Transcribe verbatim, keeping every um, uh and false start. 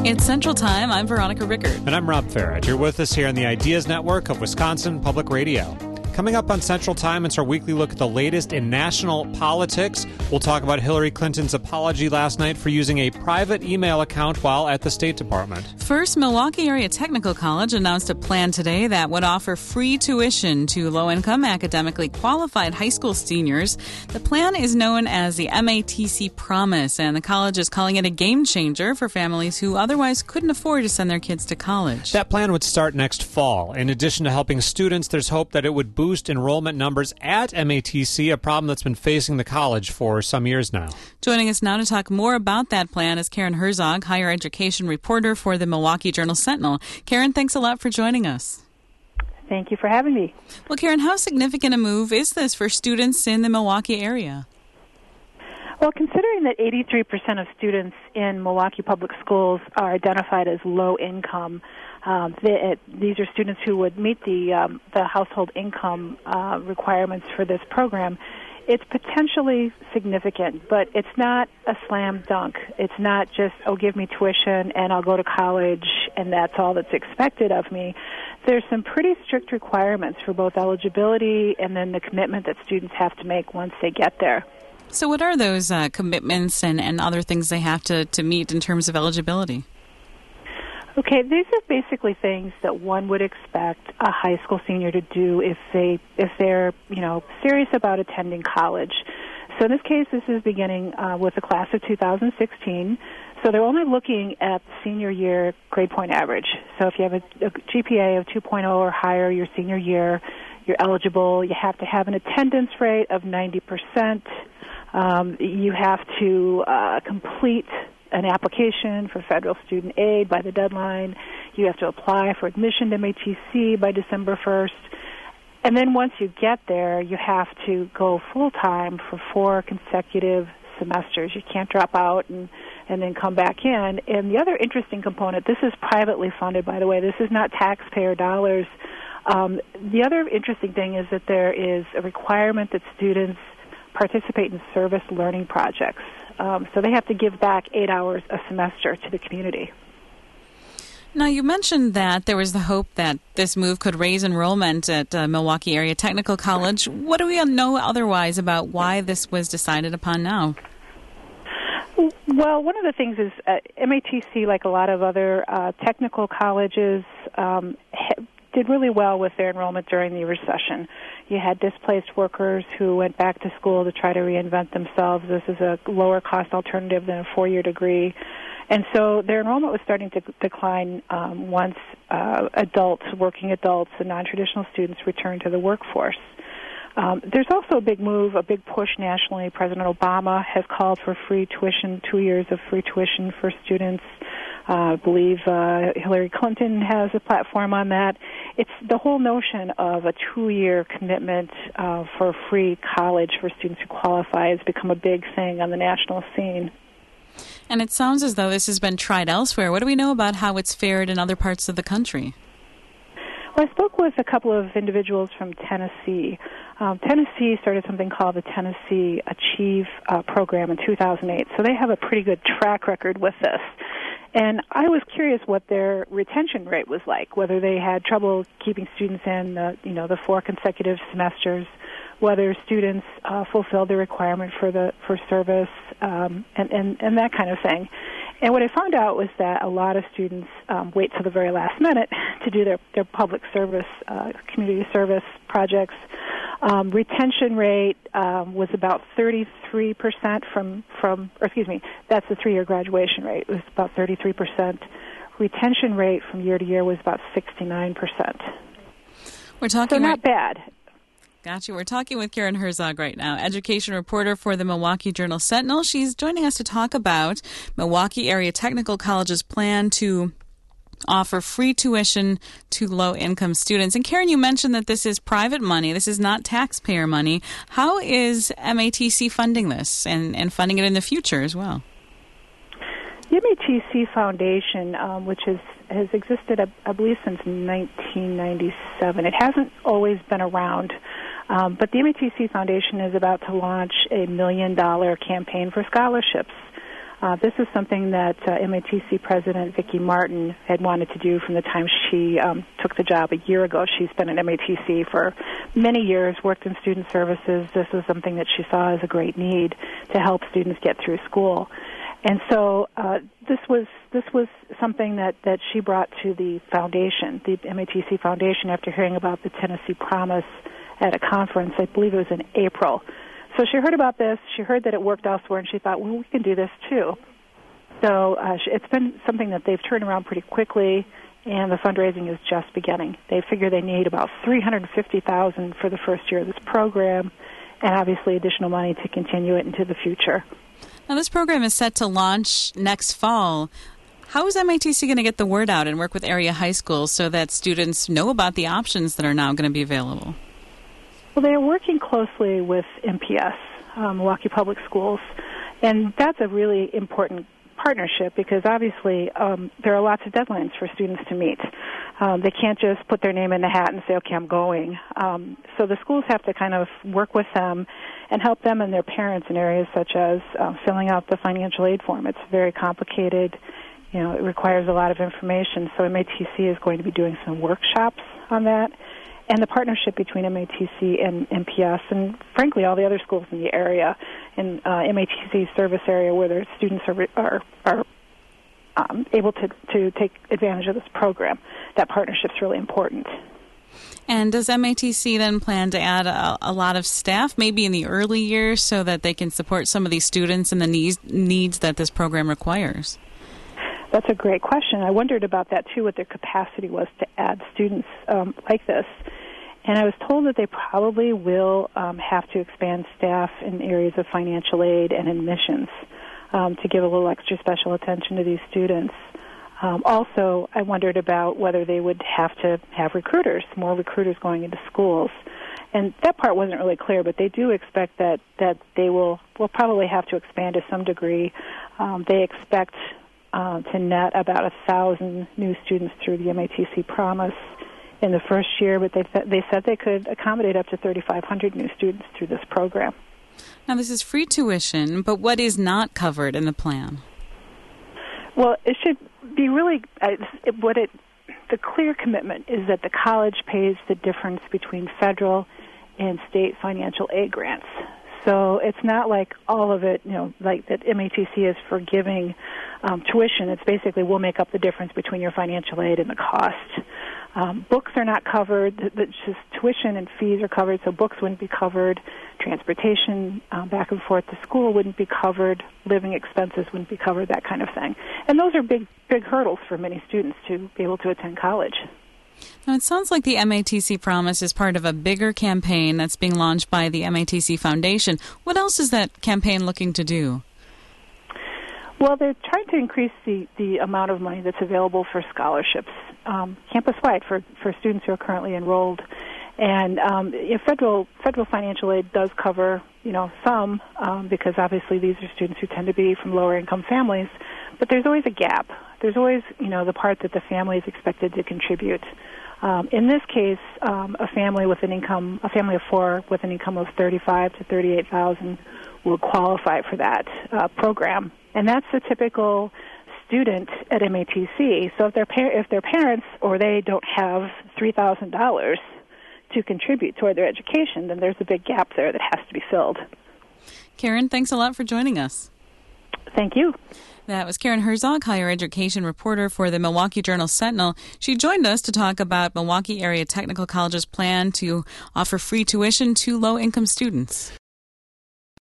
It's Central Time. I'm Veronica Rickard. And I'm Rob Farrett. You're with us here on the Ideas Network of Wisconsin Public Radio. Coming up on Central Time, it's our weekly look at the latest in national politics. We'll talk about Hillary Clinton's apology last night for using a private email account while at the State Department. First, Milwaukee Area Technical College announced a plan today that would offer free tuition to low-income, academically qualified high school seniors. The plan is known as the M A T C Promise, and the college is calling it a game changer for families who otherwise couldn't afford to send their kids to college. That plan would start next fall. In addition to helping students, there's hope that it would boost enrollment numbers at M A T C, a problem that's been facing the college for some years now. Joining us now to talk more about that plan is Karen Herzog, higher education reporter for the Milwaukee Journal-Sentinel. Karen, thanks a lot for joining us. Thank you for having me. Well, Karen, how significant a move is this for students in the Milwaukee area? Well, considering that eighty-three percent of students in Milwaukee public schools are identified as low income, um, they, it, these are students who would meet the um, the household income uh, requirements for this program. It's potentially significant, but it's not a slam dunk. It's not just, oh, give me tuition and I'll go to college and that's all that's expected of me. There's some pretty strict requirements for both eligibility and then the commitment that students have to make once they get there. So what are those uh, commitments and, and other things they have to, to meet in terms of eligibility? Okay, these are basically things that one would expect a high school senior to do if they if they're you know serious about attending college. So in this case, this is beginning uh, with the class of two thousand sixteen. So they're only looking at senior year grade point average. So if you have a, a G P A of two point oh or higher your senior year, you're eligible. You have to have an attendance rate of ninety percent. Um, you have to uh, complete an application for federal student aid by the deadline. You have to apply for admission to M A T C by December first. And then once you get there, you have to go full-time for four consecutive semesters. You can't drop out and, and then come back in. And the other interesting component, this is privately funded, by the way. This is not taxpayer dollars. Um, the other interesting thing is that there is a requirement that students participate in service learning projects. Um, so they have to give back eight hours a semester to the community. Now, you mentioned that there was the hope that this move could raise enrollment at uh, Milwaukee Area Technical College. What do we know otherwise about why this was decided upon now? Well, one of the things is uh, M A T C, like a lot of other uh, technical colleges, um, ha- did really well with their enrollment during the recession. You had displaced workers who went back to school to try to reinvent themselves. This is a lower-cost alternative than a four-year degree. And so their enrollment was starting to decline um, once uh, adults, working adults, and non-traditional students returned to the workforce. Um, there's also a big move, a big push nationally. President Obama has called for free tuition, two years of free tuition for students. Uh, I believe uh, Hillary Clinton has a platform on that. It's the whole notion of a two-year commitment uh, for free college for students who qualify has become a big thing on the national scene. And it sounds as though this has been tried elsewhere. What do we know about how it's fared in other parts of the country? Well, I spoke with a couple of individuals from Tennessee. Um, Tennessee started something called the Tennessee Achieve uh, program in two thousand eight, so they have a pretty good track record with this. And I was curious what their retention rate was like, whether they had trouble keeping students in, the, you know, the four consecutive semesters, whether students uh, fulfilled the requirement for the for service, um, and, and, and that kind of thing. And what I found out was that a lot of students um, wait till the very last minute to do their, their public service, uh, community service projects. Um, retention rate um, was about thirty-three percent from, from, or excuse me, that's the three-year graduation rate. It was about thirty-three percent. Retention rate from year to year was about sixty-nine percent. We're talking so not right- bad. Gotcha. We're talking with Karen Herzog right now, education reporter for the Milwaukee Journal-Sentinel. She's joining us to talk about Milwaukee Area Technical College's plan to offer free tuition to low-income students. And Karen, you mentioned that this is private money. This is not taxpayer money. How is M A T C funding this and, and funding it in the future as well? The M A T C Foundation, um, which is, has existed, I, I believe, since nineteen ninety-seven. It hasn't always been around, um, but the M A T C Foundation is about to launch a million-dollar campaign for scholarships. Uh, this is something that uh, M A T C President Vicki Martin had wanted to do from the time she um, took the job a year ago. She's been at M A T C for many years, worked in student services. This was something that she saw as a great need to help students get through school. And so uh, this was this was something that, that she brought to the foundation, the M A T C Foundation, after hearing about the Tennessee Promise at a conference. I believe it was in April. So she heard about this, she heard that it worked elsewhere, and she thought, well, we can do this too. So uh, it's been something that they've turned around pretty quickly, and the fundraising is just beginning. They figure they need about three hundred fifty thousand dollars for the first year of this program, and obviously additional money to continue it into the future. Now, this program is set to launch next fall. How is M A T C going to get the word out and work with area high schools so that students know about the options that are now going to be available? Well, they are working closely with M P S, um, Milwaukee Public Schools, and that's a really important partnership because obviously um, there are lots of deadlines for students to meet. Um, they can't just put their name in the hat and say, okay, I'm going. Um, so the schools have to kind of work with them and help them and their parents in areas such as uh, filling out the financial aid form. It's very complicated. You know, it requires a lot of information. So M A T C is going to be doing some workshops on that. And the partnership between M A T C and M P S and, frankly, all the other schools in the area, in uh, M A T C's service area where their students are are, are um, able to, to take advantage of this program, that partnership's really important. And does M A T C then plan to add a, a lot of staff, maybe in the early years, so that they can support some of these students and the needs, needs that this program requires? That's a great question. I wondered about that, too, what their capacity was to add students um, like this. And I was told that they probably will um, have to expand staff in areas of financial aid and admissions um, to give a little extra special attention to these students. Um, also, I wondered about whether they would have to have recruiters, more recruiters going into schools. And that part wasn't really clear, but they do expect that, that they will, will probably have to expand to some degree. Um, they expect Uh, to net about a thousand new students through the M A T C Promise in the first year, but they th- they said they could accommodate up to thirty-five hundred new students through this program. Now, this is free tuition, but what is not covered in the plan? Well, it should be really uh, it, what it. The clear commitment is that the college pays the difference between federal and state financial aid grants. So it's not like all of it, you know, like that M A T C is forgiving um, tuition. It's basically we'll make up the difference between your financial aid and the cost. Um, books are not covered. It's just tuition and fees are covered, so books wouldn't be covered. Transportation um, back and forth to school wouldn't be covered. Living expenses wouldn't be covered, that kind of thing. And those are big, big hurdles for many students to be able to attend college. Now, it sounds like the M A T C Promise is part of a bigger campaign that's being launched by the M A T C Foundation. What else is that campaign looking to do? Well, they're trying to increase the, the amount of money that's available for scholarships um, campus-wide for, for students who are currently enrolled. And um, you know, federal federal financial aid does cover, you know, some um, because obviously these are students who tend to be from lower-income families. But there's always a gap. There's always, you know, the part that the family is expected to contribute. Um, in this case, um, a family with an income, a family of four with an income of thirty-five to thirty-eight thousand will qualify for that uh, program, and that's the typical student at M A T C. So if their par- if their parents or they don't have three thousand dollars to contribute toward their education, then there's a big gap there that has to be filled. Karen, thanks a lot for joining us. Thank you. That was Karen Herzog, higher education reporter for the Milwaukee Journal-Sentinel. She joined us to talk about Milwaukee Area Technical College's plan to offer free tuition to low-income students.